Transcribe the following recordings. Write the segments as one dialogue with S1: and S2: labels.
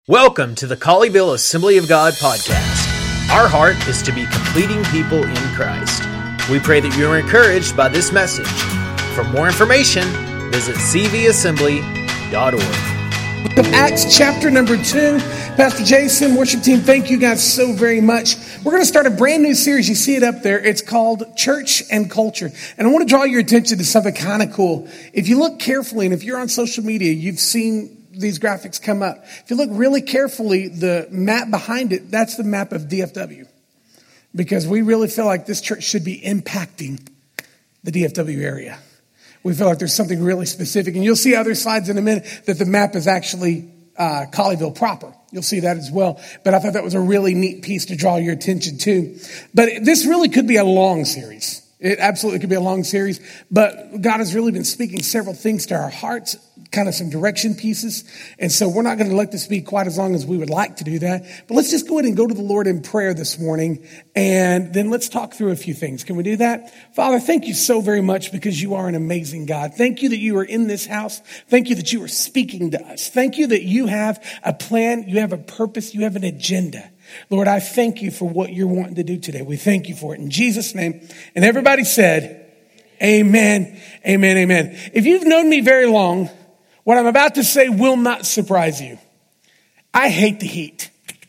S1: Welcome to the Colleyville Assembly of God podcast. Our heart is to be completing people in Christ. We pray that you are encouraged by this message. For more information, visit cvassembly.org.
S2: Acts chapter number 2. Pastor Jason, worship team, thank you guys so very much. We're going to start a brand new series. You see it up there. It's called Church and Culture. And I want to draw your attention to something kind of cool. If you look carefully, and if you're on social media, you've seen these graphics come up. If you look really carefully, the map behind it, that's the map of DFW. Because we really feel like this church should be impacting the DFW area. We feel like there's something really specific. And you'll see other slides in a minute that the map is actually Colleyville proper. You'll see that as well. But I thought that was a really neat piece to draw your attention to. But this really could be a long series. It absolutely could be a long series. But God has really been speaking several things to our hearts, kind of some direction pieces. And so we're not going to let this be quite as long as we would like to do that. But let's just go ahead and go to the Lord in prayer this morning. And then let's talk through a few things. Can we do that? Father, thank you so very much because you are an amazing God. Thank you that you are in this house. Thank you that you are speaking to us. Thank you that you have a plan. You have a purpose. You have an agenda. Lord, I thank you for what you're wanting to do today. We thank you for it in Jesus' name. And everybody said, amen, amen, amen. If you've known me very long, what I'm about to say will not surprise you. I hate the heat.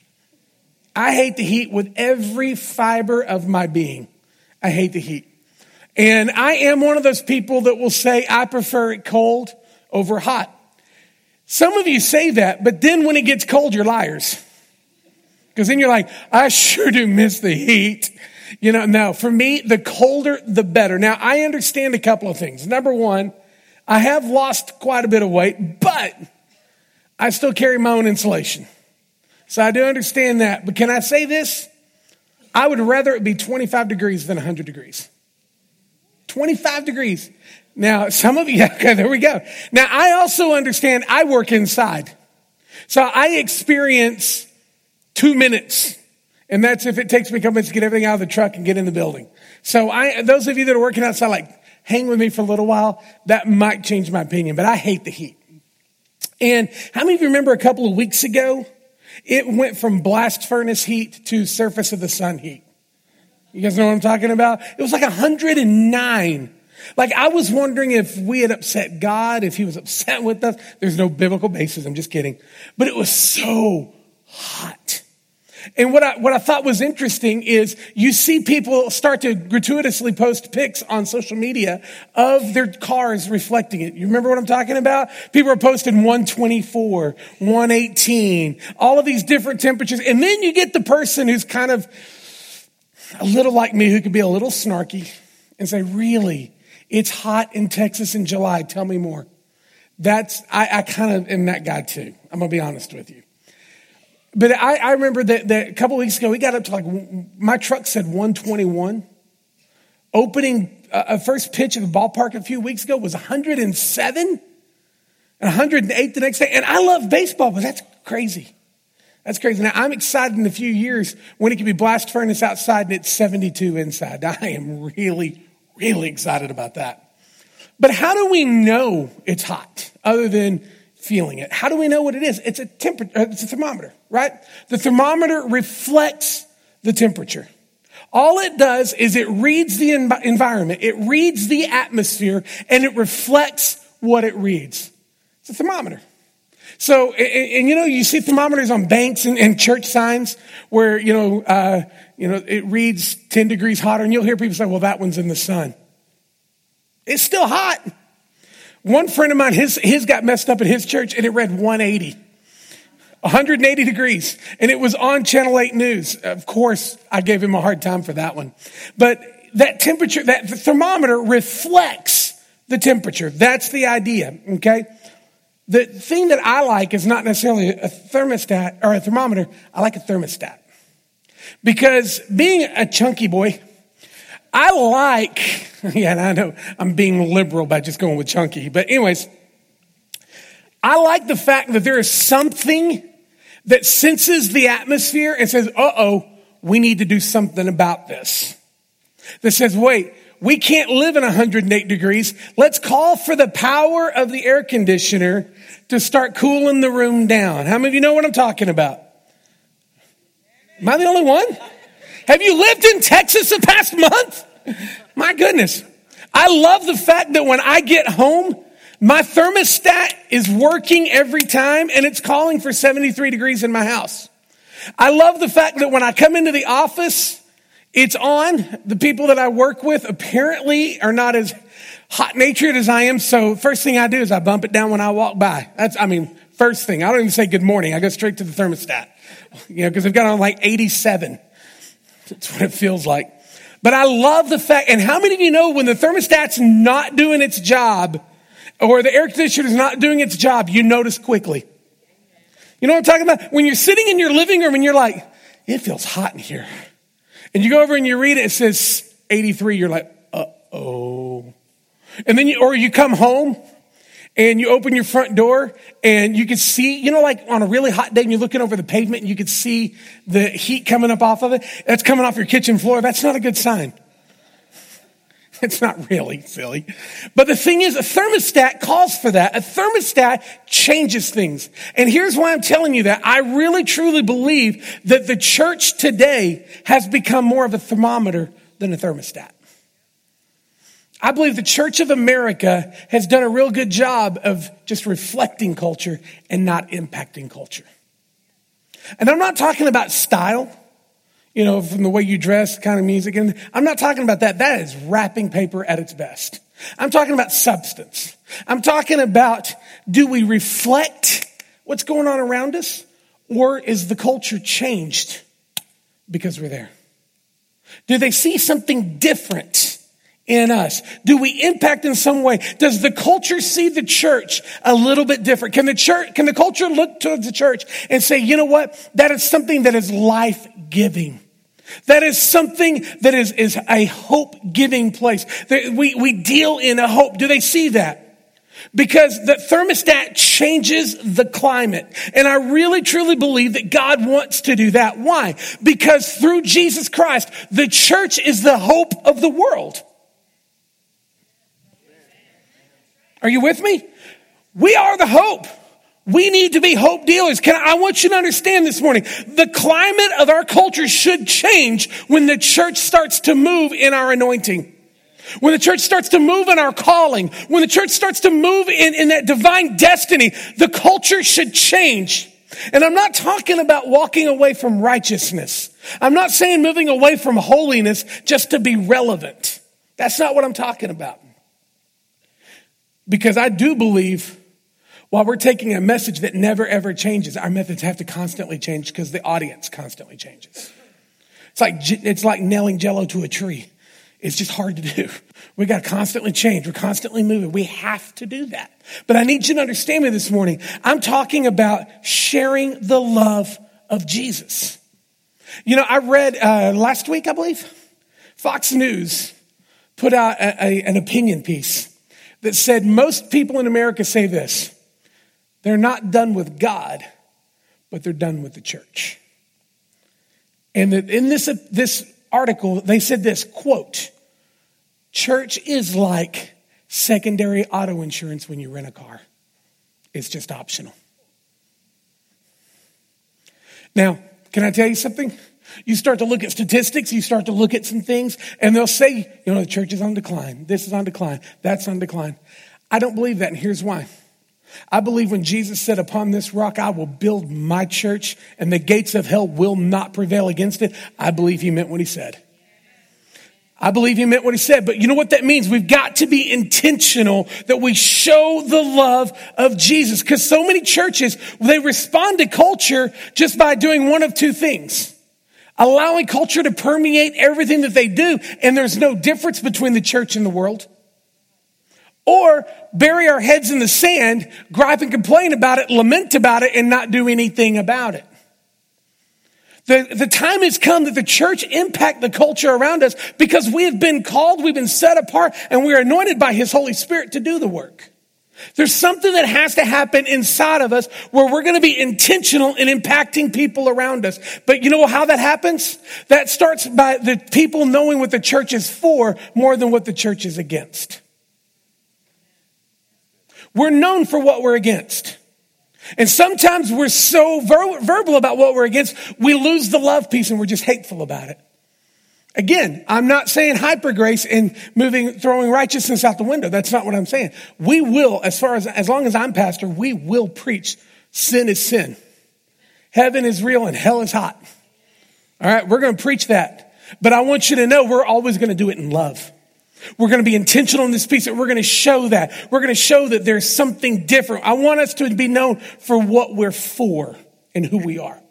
S2: I hate the heat with every fiber of my being. I hate the heat. And I am one of those people that will say I prefer it cold over hot. Some of you say that, but then when it gets cold, you're liars. Because then you're like, I sure do miss the heat. No, for me, the colder, the better. Now, I understand a couple of things. Number one, I have lost quite a bit of weight, but I still carry my own insulation. So I do understand that. But can I say this? I would rather it be 25 degrees than 100 degrees. 25 degrees. Now, some of you, okay, there we go. Now, I also understand I work inside. So I experience 2 minutes. And that's if it takes me a couple minutes to get everything out of the truck and get in the building. So those of you that are working outside, like, hang with me for a little while. That might change my opinion, but I hate the heat. And how many of you remember a couple of weeks ago, it went from blast furnace heat to surface of the sun heat? You guys know what I'm talking about? It was like 109. Like, I was wondering if we had upset God, if he was upset with us. There's no biblical basis. I'm just kidding. But it was so hot. And what I thought was interesting is you see people start to gratuitously post pics on social media of their cars reflecting it. You remember what I'm talking about? People are posting 124, 118, all of these different temperatures. And then you get the person who's kind of a little like me, who could be a little snarky and say, really, it's hot in Texas in July. Tell me more. I kind of am that guy too. I'm going to be honest with you. But I remember that a couple of weeks ago, we got up to my truck said 121. Opening, first pitch of the ballpark a few weeks ago was 107 and 108 the next day. And I love baseball, but that's crazy. That's crazy. Now, I'm excited in a few years when it can be blast furnace outside and it's 72 inside. I am really, really excited about that. But how do we know it's hot other than feeling it? How do we know what it is? It's a temperature. It's a thermometer, right? The thermometer reflects the temperature. All it does is it reads the environment, it reads the atmosphere, and it reflects what it reads. It's a thermometer. So, and you see thermometers on banks and church signs where, it reads 10 degrees hotter, and you'll hear people say, well, that one's in the sun. It's still hot. One friend of mine, his got messed up at his church and it read 180 degrees. And it was on Channel 8 News. Of course, I gave him a hard time for that one. But that temperature, the thermometer reflects the temperature. That's the idea, okay? The thing that I like is not necessarily a thermostat or a thermometer. I like a thermostat. Because being a chunky boy, I know I'm being liberal by just going with chunky. But anyways, I like the fact that there is something that senses the atmosphere and says, we need to do something about this. That says, wait, we can't live in 108 degrees. Let's call for the power of the air conditioner to start cooling the room down. How many of you know what I'm talking about? Am I the only one? Have you lived in Texas the past month? My goodness. I love the fact that when I get home, my thermostat is working every time and it's calling for 73 degrees in my house. I love the fact that when I come into the office, it's on. The people that I work with apparently are not as hot-natured as I am. So first thing I do is I bump it down when I walk by. First thing. I don't even say good morning. I go straight to the thermostat, because they've got on like 87. That's what it feels like. But I love the fact, and how many of you know when the thermostat's not doing its job or the air conditioner is not doing its job, you notice quickly? You know what I'm talking about? When you're sitting in your living room and you're like, it feels hot in here. And you go over and you read it, it says 83. You're like, uh-oh. And then you come home and you open your front door and you can see, like on a really hot day and you're looking over the pavement and you can see the heat coming up off of it. That's coming off your kitchen floor. That's not a good sign. It's not really, silly. But the thing is, a thermostat calls for that. A thermostat changes things. And here's why I'm telling you that. I really, truly believe that the church today has become more of a thermometer than a thermostat. I believe the Church of America has done a real good job of just reflecting culture and not impacting culture. And I'm not talking about style. From the way you dress, kind of music. And I'm not talking about that. That is wrapping paper at its best. I'm talking about substance. I'm talking about, do we reflect what's going on around us? Or is the culture changed because we're there? Do they see something different in us? Do we impact in some way? Does the culture see the church a little bit different? Can the culture look towards the church and say, you know what? That is something that is life-giving. That is something that is a hope-giving place. We deal in a hope. Do they see that? Because the thermostat changes the climate. And I really, truly believe that God wants to do that. Why? Because through Jesus Christ, the church is the hope of the world. Are you with me? We are the hope. We need to be hope dealers. I want you to understand this morning, the climate of our culture should change when the church starts to move in our anointing. When the church starts to move in our calling. When the church starts to move in that divine destiny, the culture should change. And I'm not talking about walking away from righteousness. I'm not saying moving away from holiness just to be relevant. That's not what I'm talking about. Because I do believe while we're taking a message that never ever changes, our methods have to constantly change because the audience constantly changes. It's like nailing Jell-O to a tree. It's just hard to do. We got to constantly change. We're constantly moving. We have to do that. But I need you to understand me this morning. I'm talking about sharing the love of Jesus. I read last week, I believe, Fox News put out an opinion piece that said most people in America say this: they're not done with God, but they're done with the church. And in this article, they said this, quote, church is like secondary auto insurance when you rent a car. It's just optional. Now, can I tell you something? You start to look at statistics, you start to look at some things, and they'll say, the church is on decline. This is on decline. That's on decline. I don't believe that, and here's why. I believe when Jesus said, upon this rock, I will build my church and the gates of hell will not prevail against it. I believe he meant what he said. I believe he meant what he said. But you know what that means? We've got to be intentional that we show the love of Jesus. Because so many churches, they respond to culture just by doing one of two things. Allowing culture to permeate everything that they do. And there's no difference between the church and the world. Or bury our heads in the sand, gripe and complain about it, lament about it, and not do anything about it. The time has come that the church impact the culture around us because we have been called, we've been set apart, and we are anointed by his Holy Spirit to do the work. There's something that has to happen inside of us where we're going to be intentional in impacting people around us. But you know how that happens? That starts by the people knowing what the church is for more than what the church is against. We're known for what we're against. And sometimes we're so verbal about what we're against, we lose the love piece and we're just hateful about it. Again, I'm not saying hyper grace and throwing righteousness out the window. That's not what I'm saying. We will, as long as I'm pastor, we will preach sin is sin. Heaven is real and hell is hot. All right, we're going to preach that. But I want you to know we're always going to do it in love. We're going to be intentional in this piece. We're going to show that. We're going to show that there's something different. I want us to be known for what we're for and who we are.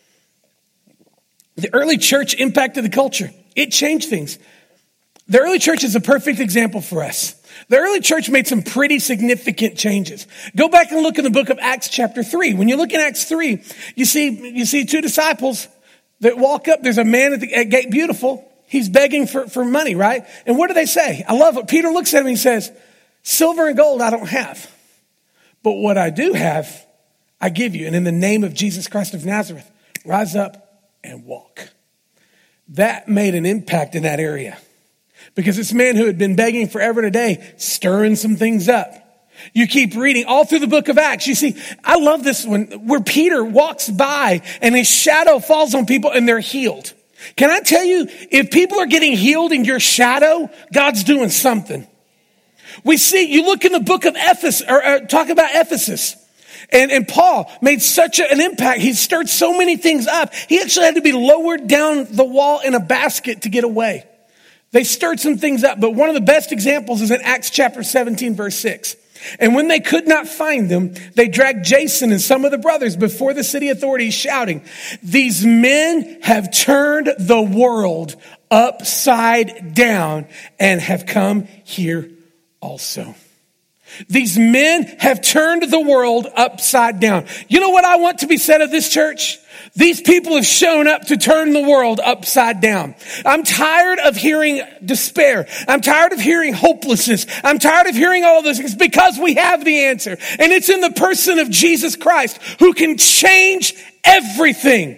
S2: The early church impacted the culture. It changed things. The early church is a perfect example for us. The early church made some pretty significant changes. Go back and look in the book of Acts chapter 3. When you look in Acts 3, you see two disciples that walk up. There's a man at Gate Beautiful. He's begging for money, right? And what do they say? I love it. Peter looks at him and he says, silver and gold I don't have. But what I do have, I give you. And in the name of Jesus Christ of Nazareth, rise up and walk. That made an impact in that area. Because this man who had been begging forever and a day, stirring some things up. You keep reading all through the book of Acts. You see, I love this one where Peter walks by and his shadow falls on people and they're healed. Can I tell you, if people are getting healed in your shadow, God's doing something. We see, you look in the book of Ephesus, talk about Ephesus. And Paul made such an impact. He stirred so many things up. He actually had to be lowered down the wall in a basket to get away. They stirred some things up. But one of the best examples is in Acts chapter 17, verse 6. And when they could not find them, they dragged Jason and some of the brothers before the city authorities, shouting, these men have turned the world upside down and have come here also. These men have turned the world upside down. You know what I want to be said of this church? These people have shown up to turn the world upside down. I'm tired of hearing despair. I'm tired of hearing hopelessness. I'm tired of hearing all this. It's because we have the answer. And it's in the person of Jesus Christ who can change everything.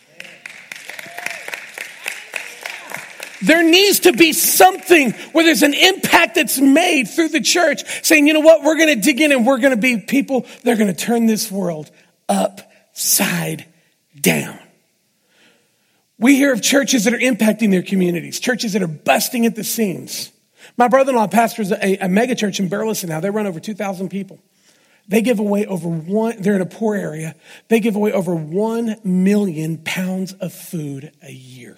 S2: There needs to be something where there's an impact that's made through the church saying, you know what, we're going to dig in and we're going to be people that are going to turn this world upside down. We hear of churches that are impacting their communities, churches that are busting at the seams. My brother-in-law pastors a mega church in Burleson now. They run over 2,000 people. They give away they're in a poor area. They give away over 1 million pounds of food a year.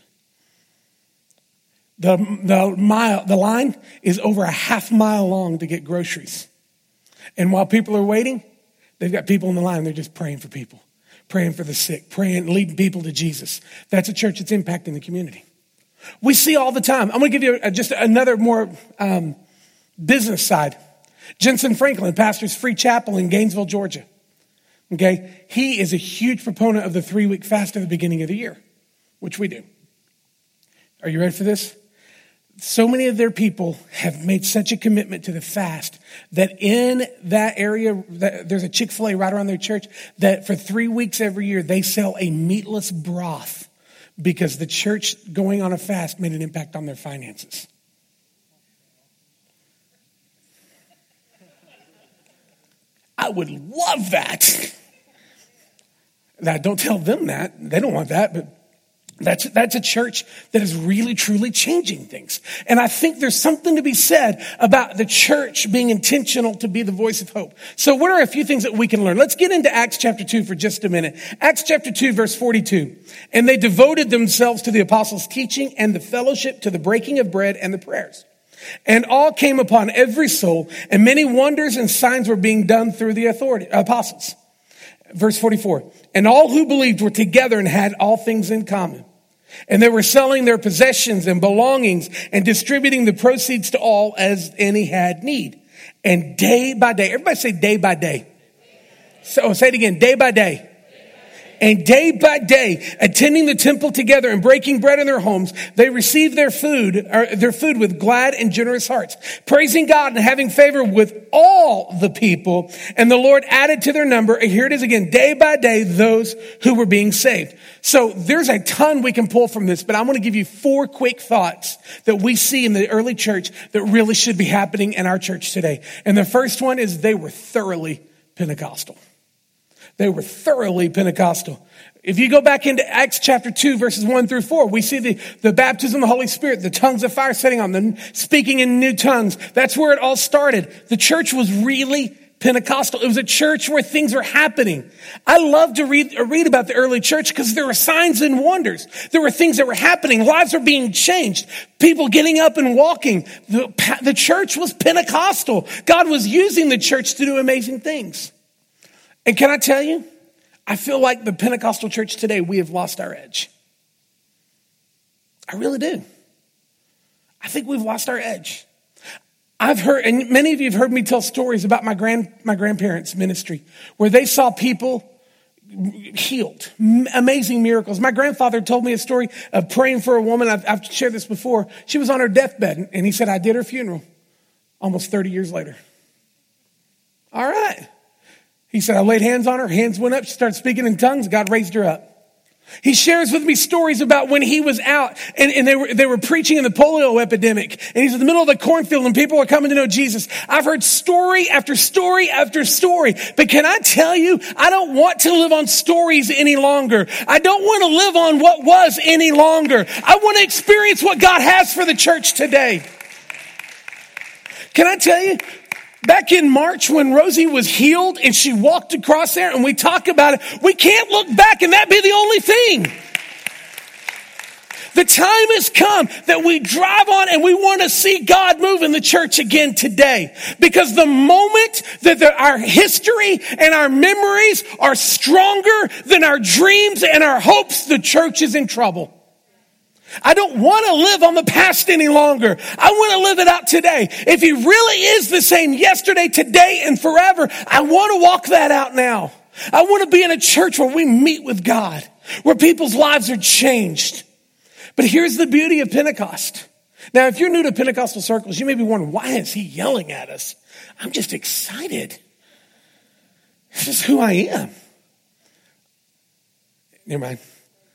S2: The line is over a half mile long to get groceries. And while people are waiting, they've got people in the line. They're just praying for people, praying for the sick, praying, leading people to Jesus. That's a church that's impacting the community. We see all the time. I'm going to give you just another more business side. Jensen Franklin pastors Free Chapel in Gainesville, Georgia. Okay, he is a huge proponent of the 3-week fast at the beginning of the year, which we do. Are you ready for this? So many of their people have made such a commitment to the fast that in that area, there's a Chick-fil-A right around their church, that for 3 weeks every year, they sell a meatless broth because the church going on a fast made an impact on their finances. I would love that. Now, don't tell them that. They don't want that, but that's a church that is really, truly changing things. And I think there's something to be said about the church being intentional to be the voice of hope. So what are a few things that we can learn? Let's get into Acts chapter 2 for just a minute. Acts chapter 2, verse 42. And they devoted themselves to the apostles' teaching and the fellowship, to the breaking of bread and the prayers. And all came upon every soul, and many wonders and signs were being done through the apostles. Verse 44, and all who believed were together and had all things in common. And they were selling their possessions and belongings and distributing the proceeds to all as any had need. And day by day, everybody say day by day. So say it again, day by day. And day by day, attending the temple together and breaking bread in their homes, they received their food with glad and generous hearts, praising God and having favor with all the people. And the Lord added to their number, and here it is again, day by day, those who were being saved. So there's a ton we can pull from this, but I'm going to give you 4 quick thoughts that we see in the early church that really should be happening in our church today. And the first one is they were thoroughly Pentecostal. They were thoroughly Pentecostal. If you go back into Acts chapter 2, verses 1 through 4, we see the baptism of the Holy Spirit, the tongues of fire setting on them, speaking in new tongues. That's where it all started. The church was really Pentecostal. It was a church where things were happening. I love to read about the early church because there were signs and wonders. There were things that were happening. Lives were being changed. People getting up and walking. The church was Pentecostal. God was using the church to do amazing things. And can I tell you, I feel like the Pentecostal church today, we have lost our edge. I really do. I think we've lost our edge. I've heard, and many of you have heard me tell stories about my grandparents' ministry, where they saw people healed, amazing miracles. My grandfather told me a story of praying for a woman. I've shared this before. She was on her deathbed, and he said, I did her funeral almost 30 years later. All right. He said, I laid hands on her, hands went up, she started speaking in tongues, God raised her up. He shares with me stories about when he was out and they were preaching in the polio epidemic, and he's in the middle of the cornfield and people are coming to know Jesus. I've heard story after story after story, but can I tell you, I don't want to live on stories any longer. I don't want to live on what was any longer. I want to experience what God has for the church today. Can I tell you? Back in March when Rosie was healed and she walked across there and we talk about it, we can't look back and that be the only thing. The time has come that we drive on and we want to see God move in the church again today. Because the moment that our history and our memories are stronger than our dreams and our hopes, the church is in trouble. I don't want to live on the past any longer. I want to live it out today. If he really is the same yesterday, today, and forever, I want to walk that out now. I want to be in a church where we meet with God, where people's lives are changed. But here's the beauty of Pentecost. Now, if you're new to Pentecostal circles, you may be wondering, why is he yelling at us? I'm just excited. This is who I am. Never mind.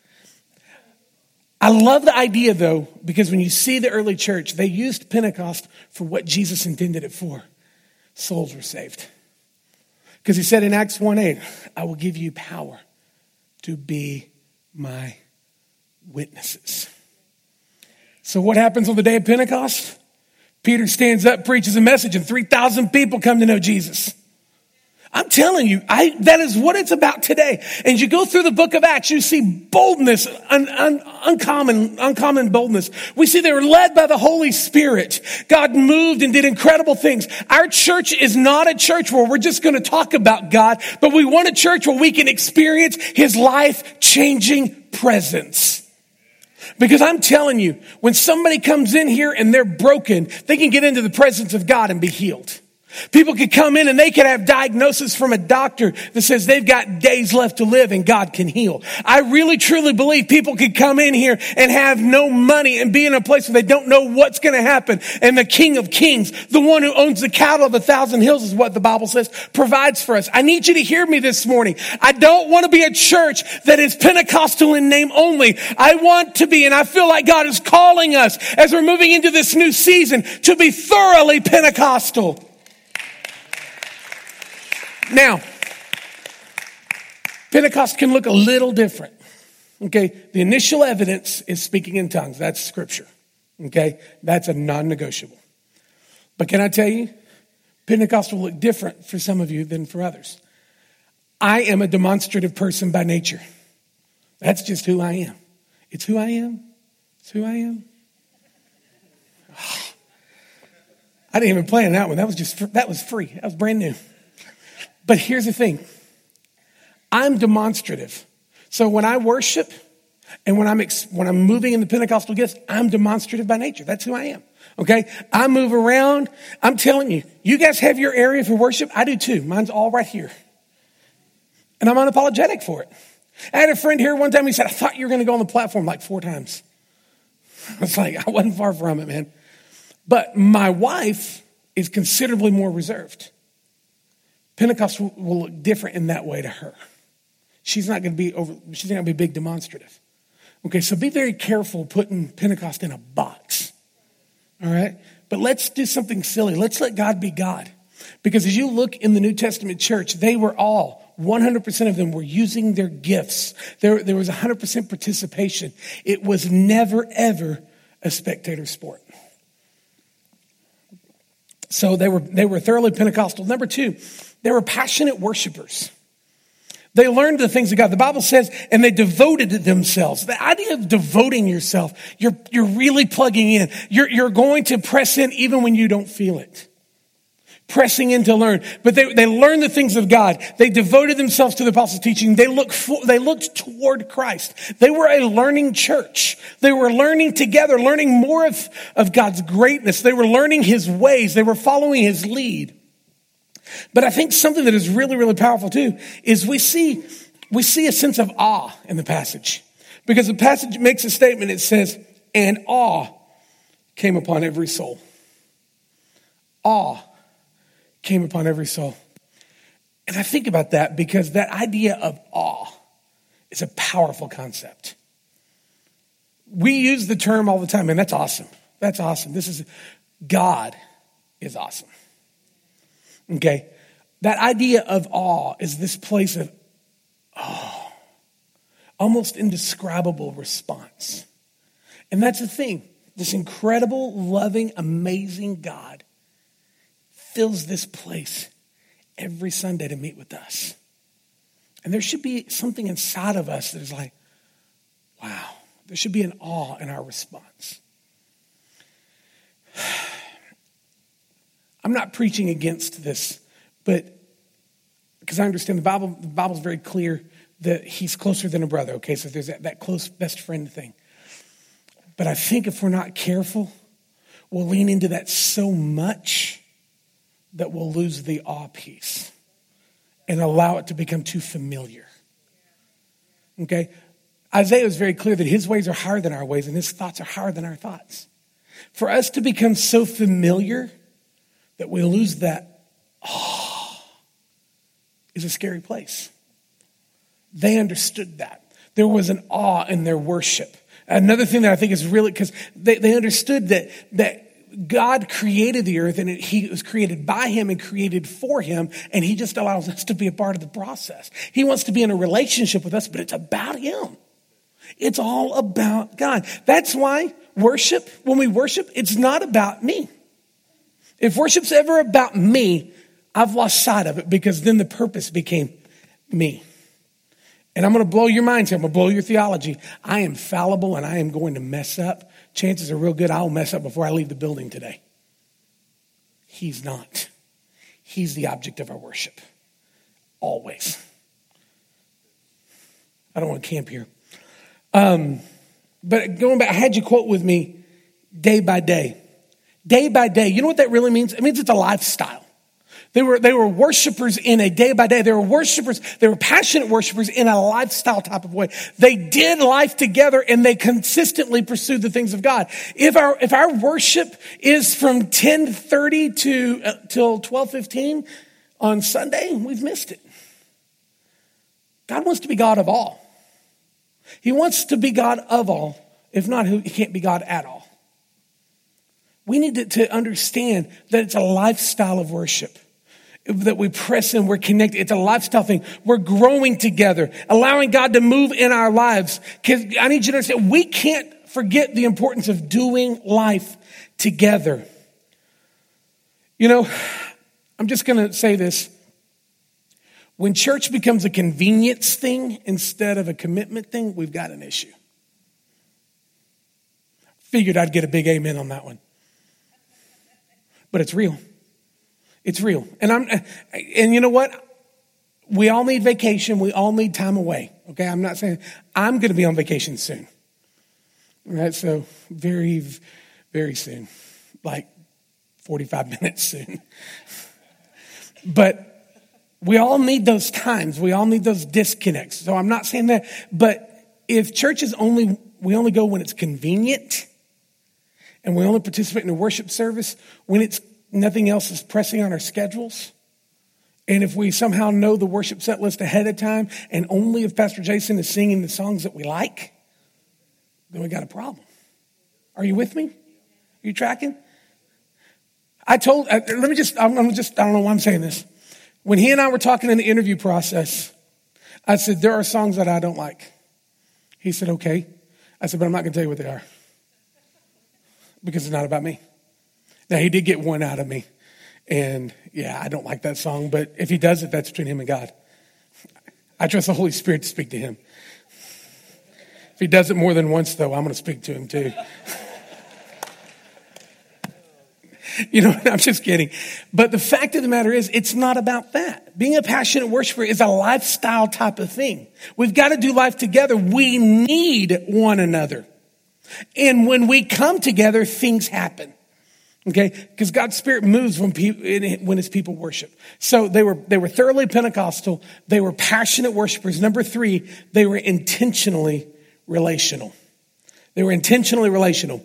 S2: I love the idea, though, because when you see the early church, they used Pentecost for what Jesus intended it for. Souls were saved. Because he said in Acts 1:8, I will give you power to be my witnesses. So what happens on the day of Pentecost? Peter stands up, preaches a message, and 3,000 people come to know Jesus. I'm telling you, that is what it's about today. And you go through the book of Acts, you see boldness, uncommon boldness. We see they were led by the Holy Spirit. God moved and did incredible things. Our church is not a church where we're just going to talk about God, but we want a church where we can experience his life-changing presence. Because I'm telling you, when somebody comes in here and they're broken, they can get into the presence of God and be healed. People could come in and they could have diagnosis from a doctor that says they've got days left to live and God can heal. I really truly believe people could come in here and have no money and be in a place where they don't know what's going to happen. And the King of Kings, the one who owns the cattle of 1,000 hills is what the Bible says, provides for us. I need you to hear me this morning. I don't want to be a church that is Pentecostal in name only. I want to be, and I feel like God is calling us as we're moving into this new season to be thoroughly Pentecostal. Now, Pentecost can look a little different. Okay, the initial evidence is speaking in tongues. That's scripture. Okay, that's a non-negotiable. But can I tell you, Pentecost will look different for some of you than for others. I am a demonstrative person by nature. That's just who I am. It's who I am. It's who I am. Oh, I didn't even plan that one. That was free. That was brand new. But here's the thing. I'm demonstrative. So when I worship and when I'm moving in the Pentecostal gifts, I'm demonstrative by nature. That's who I am. Okay? I move around. I'm telling you, you guys have your area for worship. I do too. Mine's all right here. And I'm unapologetic for it. I had a friend here one time, he said, I thought you were going to go on the platform like 4 times. I was like, I wasn't far from it, man. But my wife is considerably more reserved. Pentecost will look different in that way to her. She's not going to be big demonstrative. Okay, so be very careful putting Pentecost in a box. All right? But let's do something silly. Let's let God be God. Because as you look in the New Testament church, they were all, 100% of them were using their gifts. There was 100% participation. It was never, ever a spectator sport. So they were thoroughly Pentecostal. Number 2, they were passionate worshipers. They learned the things of God. The Bible says, and they devoted themselves. The idea of devoting yourself, you're really plugging in. You're going to press in even when you don't feel it. Pressing in to learn. But they learned the things of God. They devoted themselves to the apostles' teaching. They looked toward Christ. They were a learning church. They were learning together, learning more of God's greatness. They were learning his ways. They were following his lead. But I think something that is really, really powerful too is we see a sense of awe in the passage. Because the passage makes a statement. It says, and awe came upon every soul. Awe came upon every soul. And I think about that because that idea of awe is a powerful concept. We use the term all the time, and that's awesome. That's awesome. God is awesome. Okay, that idea of awe is this place of almost indescribable response. And that's the thing. This incredible, loving, amazing God fills this place every Sunday to meet with us. And there should be something inside of us that is like, wow, there should be an awe in our response. I'm not preaching against this, but because I understand the Bible's very clear that he's closer than a brother, okay? So there's that close best friend thing. But I think if we're not careful, we'll lean into that so much that we'll lose the awe piece and allow it to become too familiar, okay? Isaiah is very clear that his ways are higher than our ways and his thoughts are higher than our thoughts. For us to become so familiar that we lose that awe is a scary place. They understood that. There was an awe in their worship. Another thing that I think is really, because they understood that God created the earth and he was created by him and created for him, and he just allows us to be a part of the process. He wants to be in a relationship with us, but it's about him. It's all about God. That's why worship, when we worship, it's not about me. If worship's ever about me, I've lost sight of it because then the purpose became me. And I'm going to blow your minds here. I'm going to blow your theology. I am fallible and I am going to mess up. Chances are real good I'll mess up before I leave the building today. He's not. He's the object of our worship. Always. I don't want to camp here. But going back, I had you quote with me, day by day. Day by day. You know what that really means? It means it's a lifestyle. They were worshipers in a day by day. They were worshipers. They were passionate worshipers in a lifestyle type of way. They did life together and they consistently pursued the things of God. If our worship is from 10:30 till 12:15 on Sunday, we've missed it. God wants to be God of all. He wants to be God of all. If not, he can't be God at all. We need to understand that it's a lifestyle of worship. That we press in, we're connected. It's a lifestyle thing. We're growing together, allowing God to move in our lives. Because I need you to understand, we can't forget the importance of doing life together. You know, I'm just going to say this. When church becomes a convenience thing instead of a commitment thing, we've got an issue. Figured I'd get a big amen on that one. But it's real. It's real. And you know what? We all need vacation. We all need time away. Okay. I'm not saying I'm going to be on vacation soon. All right. So very, very soon, like 45 minutes soon. But We all need those times. We all need those disconnects. So I'm not saying that, but if church is we only go when it's convenient, and we only participate in a worship service when it's nothing else is pressing on our schedules, and if we somehow know the worship set list ahead of time, and only if Pastor Jason is singing the songs that we like, then we got a problem. Are you with me? Are you tracking? I don't know why I'm saying this. When he and I were talking in the interview process, I said, there are songs that I don't like. He said, okay. I said, but I'm not going to tell you what they are. Because it's not about me. Now, he did get one out of me. And yeah, I don't like that song. But if he does it, that's between him and God. I trust the Holy Spirit to speak to him. If he does it more than once, though, I'm going to speak to him too. You know, I'm just kidding. But the fact of the matter is, it's not about that. Being a passionate worshiper is a lifestyle type of thing. We've got to do life together. We need one another. And when we come together, things happen. Okay? Because God's Spirit moves when his people worship. So they were thoroughly Pentecostal. They were passionate worshipers. Number 3, they were intentionally relational. They were intentionally relational.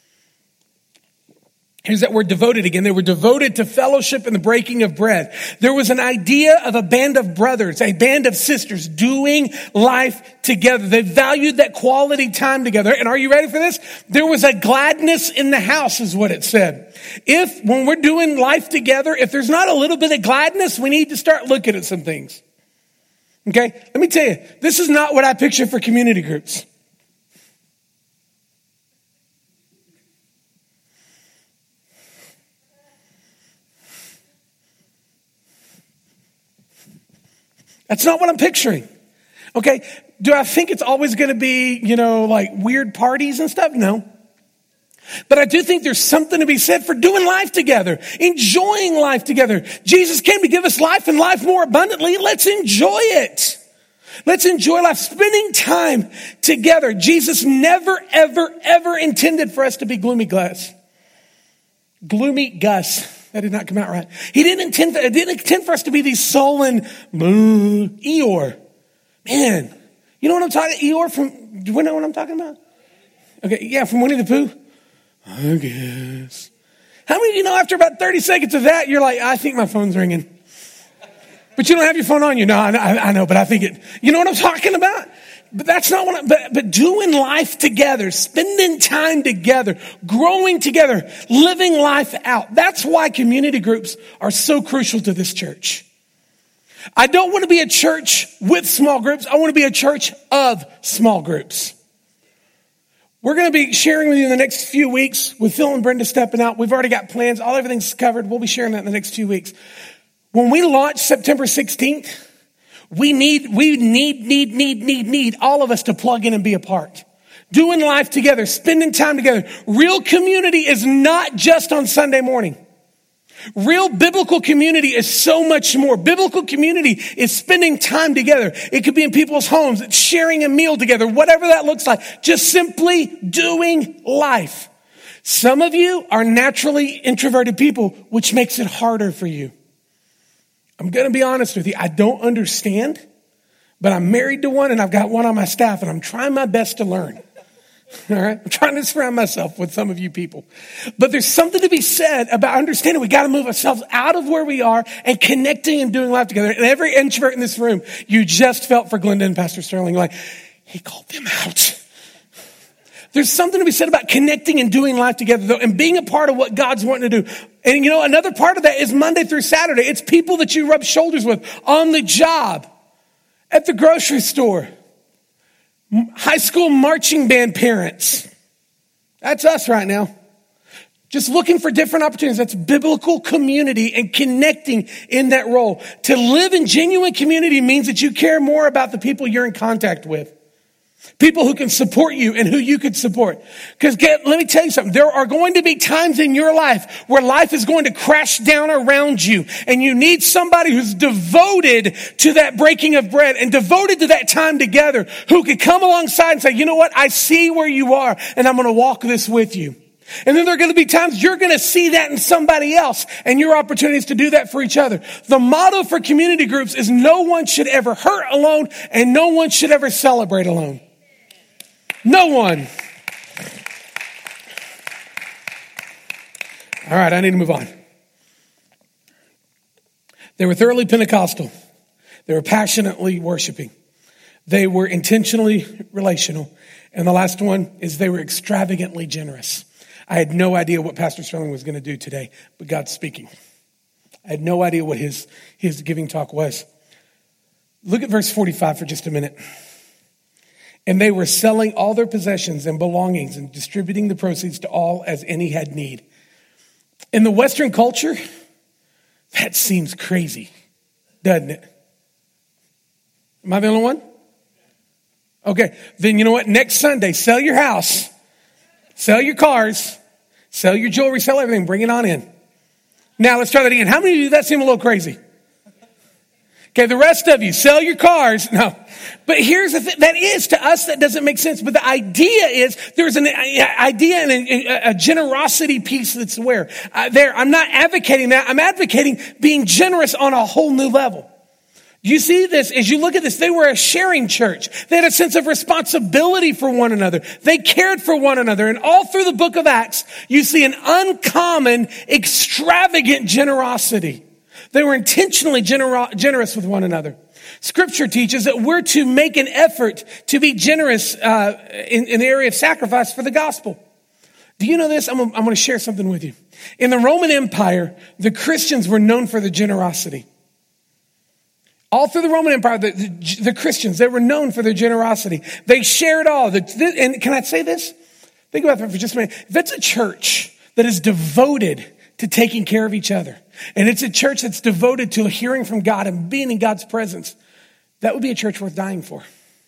S2: Here's that word devoted again. They were devoted to fellowship and the breaking of bread. There was an idea of a band of brothers, a band of sisters doing life together. They valued that quality time together. And are you ready for this? There was a gladness in the house is what it said. When we're doing life together, if there's not a little bit of gladness, we need to start looking at some things. Okay? Let me tell you, this is not what I picture for community groups. That's not what I'm picturing. Okay. Do I think it's always going to be, like weird parties and stuff? No. But I do think there's something to be said for doing life together, enjoying life together. Jesus came to give us life and life more abundantly. Let's enjoy it. Let's enjoy life, spending time together. Jesus never, ever, ever intended for us to be gloomy Gus. That did not come out right. He didn't intend for us to be these sullen, Eeyore. Man, you know what I'm talking about? Eeyore do you know what I'm talking about? Okay, yeah, from Winnie the Pooh. I guess. How many of you know after about 30 seconds of that, you're like, I think my phone's ringing. But you don't have your phone on you. No, I know, but I think it. You know what I'm talking about? But that's not what but doing life together, spending time together, growing together, living life out. That's why community groups are so crucial to this church. I don't want to be a church with small groups. I want to be a church of small groups. We're going to be sharing with you in the next few weeks with Phil and Brenda stepping out. We've already got plans. Everything's covered. We'll be sharing that in the next few weeks. When we launch September 16th, we need all of us to plug in and be a part. Doing life together, spending time together. Real community is not just on Sunday morning. Real biblical community is so much more. Biblical community is spending time together. It could be in people's homes. It's sharing a meal together, whatever that looks like. Just simply doing life. Some of you are naturally introverted people, which makes it harder for you. I'm going to be honest with you. I don't understand, but I'm married to one and I've got one on my staff and I'm trying my best to learn. All right. I'm trying to surround myself with some of you people, but there's something to be said about understanding we got to move ourselves out of where we are and connecting and doing life together. And every introvert in this room, you just felt for Glenda and Pastor Sterling. Like, he called them out. There's something to be said about connecting and doing life together, though, and being a part of what God's wanting to do. And another part of that is Monday through Saturday. It's people that you rub shoulders with on the job, at the grocery store, high school marching band parents. That's us right now. Just looking for different opportunities. That's biblical community and connecting in that role. To live in genuine community means that you care more about the people you're in contact with. People who can support you and who you could support. Because let me tell you something. There are going to be times in your life where life is going to crash down around you. And you need somebody who's devoted to that breaking of bread and devoted to that time together, who could come alongside and say, you know what? I see where you are and I'm going to walk this with you. And then there are going to be times you're going to see that in somebody else and your opportunities to do that for each other. The motto for community groups is no one should ever hurt alone and no one should ever celebrate alone. No one. All right, I need to move on. They were thoroughly Pentecostal. They were passionately worshiping. They were intentionally relational. And the last one is they were extravagantly generous. I had no idea what Pastor Sterling was going to do today, but God's speaking. I had no idea what his giving talk was. Look at verse 45 for just a minute. And they were selling all their possessions and belongings and distributing the proceeds to all as any had need. In the Western culture, that seems crazy, doesn't it? Am I the only one? Okay, then you know what? Next Sunday, sell your house, sell your cars, sell your jewelry, sell everything, bring it on in. Now let's try that again. How many of you, that seemed a little crazy? Okay, the rest of you, sell your cars. No, but here's the thing. That is, to us, that doesn't make sense. But the idea is, there's an idea and a generosity piece that's there. I'm not advocating that. I'm advocating being generous on a whole new level. You see this, as you look at this, they were a sharing church. They had a sense of responsibility for one another. They cared for one another. And all through the book of Acts, you see an uncommon, extravagant generosity. They were intentionally generous with one another. Scripture teaches that we're to make an effort to be generous in the area of sacrifice for the gospel. Do you know this? I'm going to share something with you. In the Roman Empire, the Christians were known for their generosity. All through the Roman Empire, the Christians, they were known for their generosity. They shared all. And can I say this? Think about that for just a minute. If it's a church that is devoted to taking care of each other, and it's a church that's devoted to hearing from God and being in God's presence, that would be a church worth dying for.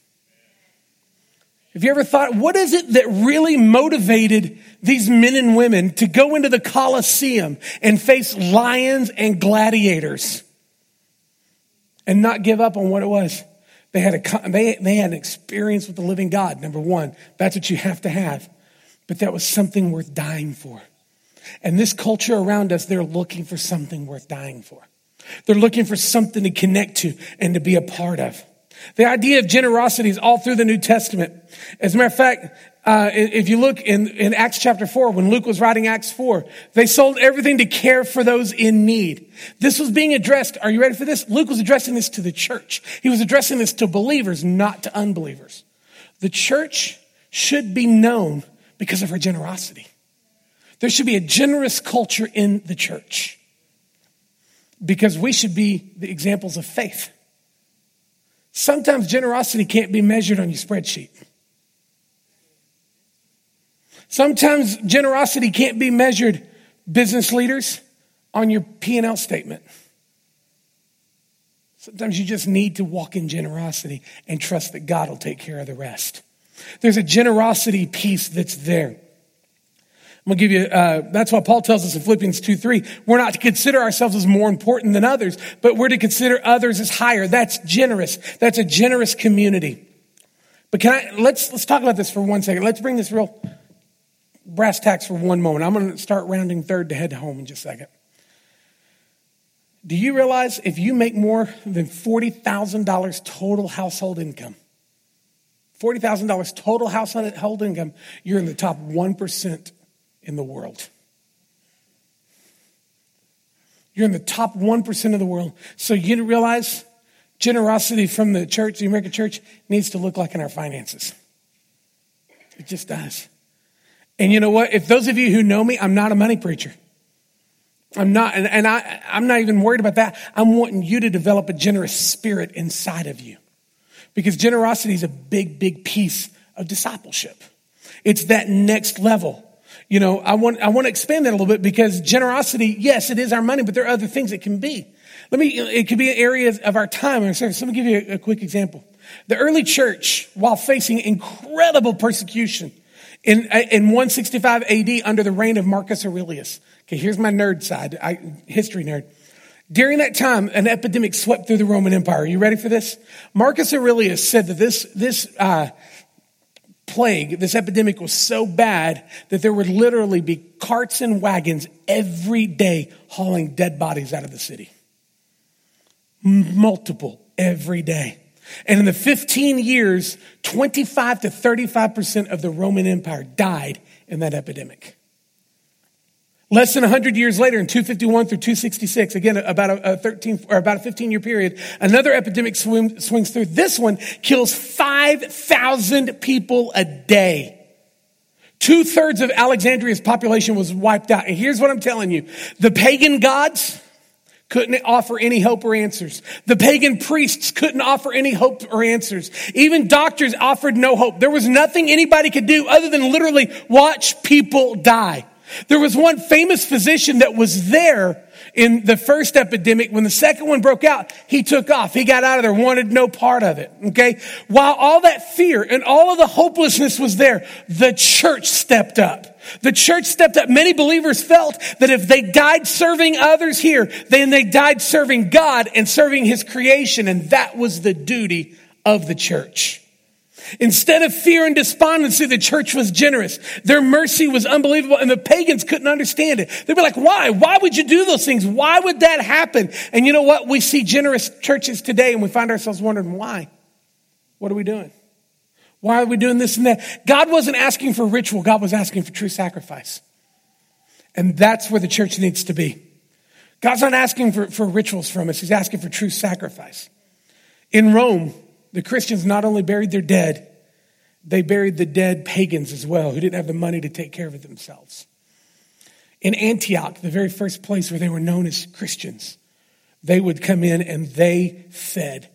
S2: Have you ever thought, what is it that really motivated these men and women to go into the Colosseum and face lions and gladiators and not give up on what it was? They had an experience with the living God, number one. That's what you have to have. But that was something worth dying for. And this culture around us, they're looking for something worth dying for. They're looking for something to connect to and to be a part of. The idea of generosity is all through the New Testament. As a matter of fact, if you look in Acts chapter 4, when Luke was writing Acts 4, they sold everything to care for those in need. This was being addressed. Are you ready for this? Luke was addressing this to the church. He was addressing this to believers, not to unbelievers. The church should be known because of her generosity. There should be a generous culture in the church because we should be the examples of faith. Sometimes generosity can't be measured on your spreadsheet. Sometimes generosity can't be measured, business leaders, on your P&L statement. Sometimes you just need to walk in generosity and trust that God will take care of the rest. There's a generosity piece that's there. I'm going to give you, that's why Paul tells us in Philippians 2:3, we're not to consider ourselves as more important than others, but we're to consider others as higher. That's generous. That's a generous community. But let's talk about this for 1 second. Let's bring this real brass tacks for one moment. I'm going to start rounding third to head home in just a second. Do you realize if you make more than $40,000 total household income, $40,000 total household income, you're in the top 1% in the world. You're in the top 1% of the world. So you realize generosity from the church, the American church, needs to look like in our finances. It just does. And you know what? If those of you who know me, I'm not a money preacher. I'm not, and I'm not even worried about that. I'm wanting you to develop a generous spirit inside of you. Because generosity is a big, big piece of discipleship. It's that next level. You know, I want to expand that a little bit because generosity, yes, it is our money, but there are other things it can be. It could be areas of our time and our service. Let me give you a quick example. The early church, while facing incredible persecution in 165 AD under the reign of Marcus Aurelius. Okay, here's my nerd side, history nerd. During that time, an epidemic swept through the Roman Empire. Are you ready for this? Marcus Aurelius said that this plague, this epidemic was so bad that there would literally be carts and wagons every day hauling dead bodies out of the city. Multiple every day. And in the 15 years, 25 to 35% of the Roman Empire died in that epidemic. Less than 100 years later, in 251 through 266, again, about a 15-year period, another epidemic swings through. This one kills 5,000 people a day. 2/3 of Alexandria's population was wiped out. And here's what I'm telling you. The pagan gods couldn't offer any hope or answers. The pagan priests couldn't offer any hope or answers. Even doctors offered no hope. There was nothing anybody could do other than literally watch people die. There was one famous physician that was there in the first epidemic. When the second one broke out, he took off. He got out of there, wanted no part of it. Okay? While all that fear and all of the hopelessness was there, the church stepped up. The church stepped up. Many believers felt that if they died serving others here, then they died serving God and serving his creation. And that was the duty of the church. Instead of fear and despondency, the church was generous. Their mercy was unbelievable, and the pagans couldn't understand it. They'd be like, why? Why would you do those things? Why would that happen? And you know what? We see generous churches today, and we find ourselves wondering, why? What are we doing? Why are we doing this and that? God wasn't asking for ritual. God was asking for true sacrifice. And that's where the church needs to be. God's not asking for rituals from us. He's asking for true sacrifice. In Rome, the Christians not only buried their dead, they buried the dead pagans as well, who didn't have the money to take care of it themselves. In Antioch, the very first place where they were known as Christians, they would come in and they fed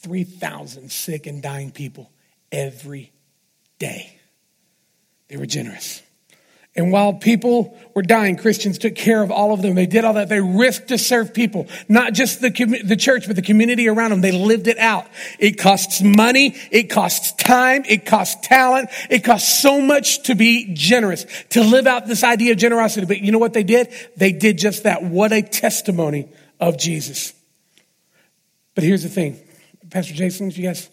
S2: 3,000 sick and dying people every day. They were generous. And while people were dying, Christians took care of all of them. They did all that. They risked to serve people, not just the church, but the community around them. They lived it out. It costs money. It costs time. It costs talent. It costs so much to be generous, to live out this idea of generosity. But you know what they did? They did just that. What a testimony of Jesus. But here's the thing. Pastor Jason, you guys,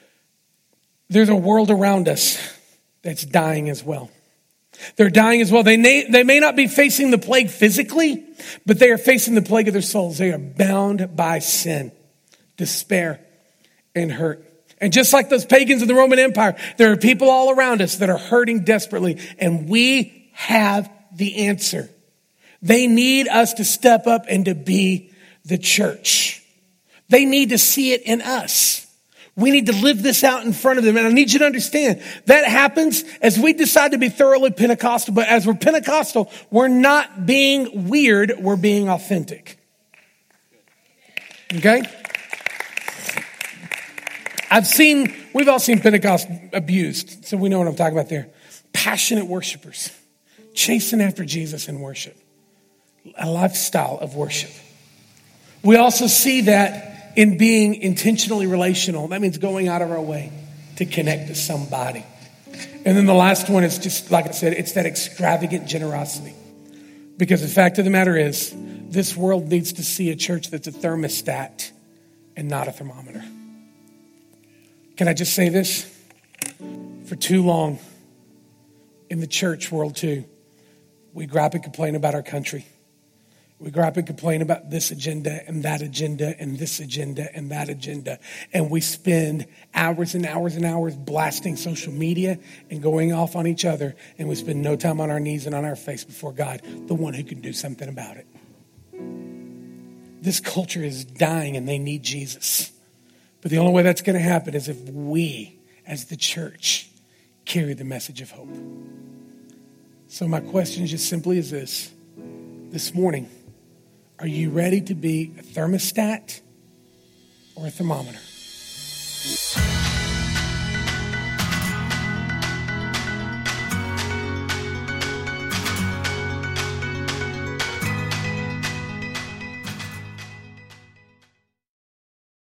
S2: there's a world around us that's dying as well. They're dying as well. They may not be facing the plague physically, but they are facing the plague of their souls. They are bound by sin, despair, and hurt. And just like those pagans in the Roman Empire, there are people all around us that are hurting desperately, and we have the answer. They need us to step up and to be the church. They need to see it in us. We need to live this out in front of them. And I need you to understand that happens as we decide to be thoroughly Pentecostal. But as we're Pentecostal, we're not being weird. We're being authentic. Okay? We've all seen Pentecost abused. So we know what I'm talking about there. Passionate worshipers chasing after Jesus in worship. A lifestyle of worship. We also see that in being intentionally relational. That means going out of our way to connect to somebody. And then the last one is just, like I said, it's that extravagant generosity. Because the fact of the matter is, this world needs to see a church that's a thermostat and not a thermometer. Can I just say this? For too long in the church world too, we gripe and complain about our country. We gripe and complain about this agenda and that agenda and this agenda and that agenda. And we spend hours and hours and hours blasting social media and going off on each other. And we spend no time on our knees and on our face before God, the one who can do something about it. This culture is dying and they need Jesus. But the only way that's going to happen is if we, as the church, carry the message of hope. So my question is just simply is this morning, are you ready to be a thermostat or a thermometer?